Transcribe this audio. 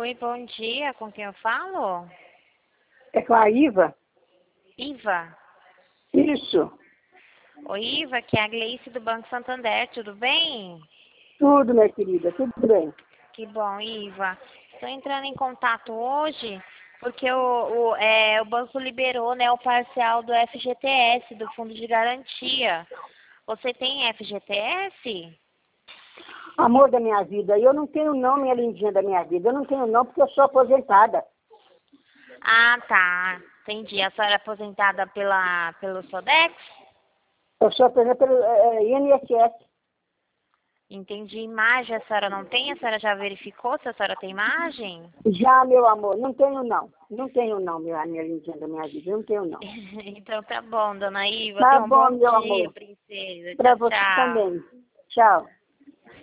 Oi, bom dia. Com quem eu falo? É com a Iva? Iva. Isso. Oi, Iva, que é a Gleice do Banco Santander. Tudo bem? Tudo, minha querida, tudo bem. Que bom, Iva. Estou entrando em contato hoje porque o banco liberou, né, o parcial do FGTS, do Fundo de Garantia. Você tem FGTS? Amor da minha vida, eu não tenho não, minha lindinha da minha vida. Eu não tenho não porque eu sou aposentada. Ah, tá. Entendi. A senhora é aposentada pelo Sodex? Eu sou aposentada pelo INSS. Entendi. Imagem a senhora não tem? A senhora já verificou se a senhora tem imagem? Já, meu amor, não tenho não. Não tenho não, minha lindinha da minha vida. Eu não tenho não. Então tá bom, dona Iva. Tá Tenha um bom, bom meu dia, amor. princesa. Pra Tchau, você tchau. também. Tchau.